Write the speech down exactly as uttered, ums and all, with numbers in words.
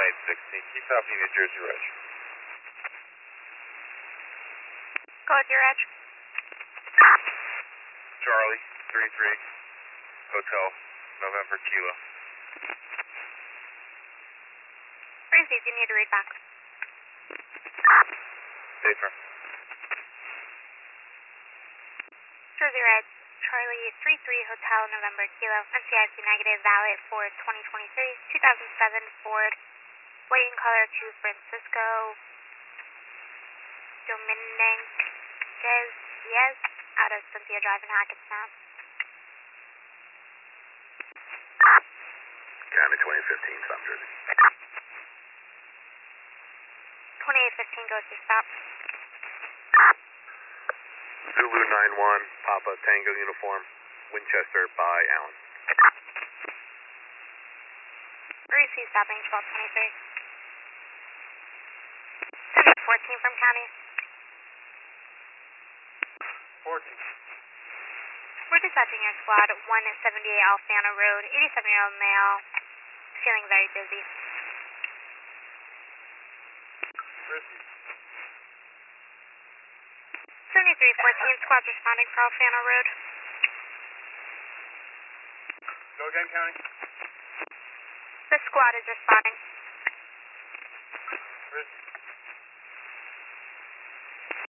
eight sixteen, keep copy New Jersey Reg. Go with your edge. Charlie, three three, Hotel, November Kilo. Receive, you need to read back. Safer. Jersey Red, Charlie, three three, Hotel, November Kilo, N C I C negative, valid for twenty twenty-three, two thousand seven Ford, white in color to Francisco Dominguez Diaz, out of Cynthia Drive in Hackettstown. County twenty fifteen, South Jersey. twenty-eight fifteen goes to stop. Zulu nine one, Papa Tango uniform, Winchester by Allen. Receive stopping twelve twenty-three. Send fourteen from county. fourteen. We're dispatching your squad, one seventy-eight Alfana Road, eighty-seven-year-old male, feeling very dizzy. Receive. seventy-three fourteen, squad's responding for Alfana Road. Go again, County. The squad is responding. Receive.